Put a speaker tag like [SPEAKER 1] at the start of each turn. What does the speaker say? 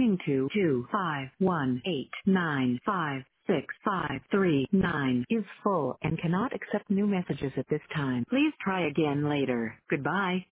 [SPEAKER 1] Routing to 251895653 is full and cannot accept new messages at this time. Please try again later. Goodbye.